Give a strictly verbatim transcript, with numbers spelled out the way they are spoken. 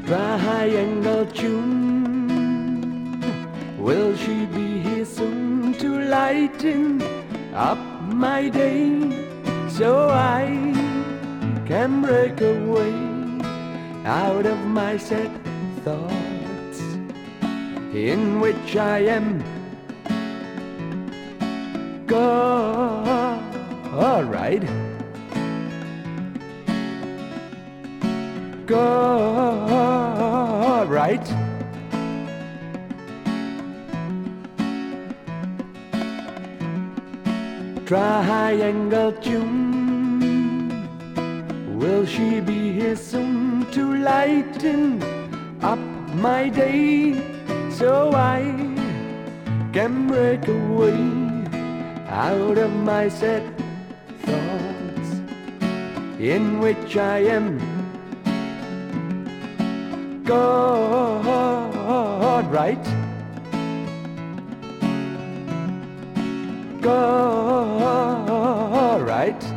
Triangle June, will she be here soon to lighten up my day, so I can break away out of my sad thoughts in which I am go all right go all right Triangle June, will she be here soon to lighten up my day, so I can break away out of my sad thoughts in which I am God right God right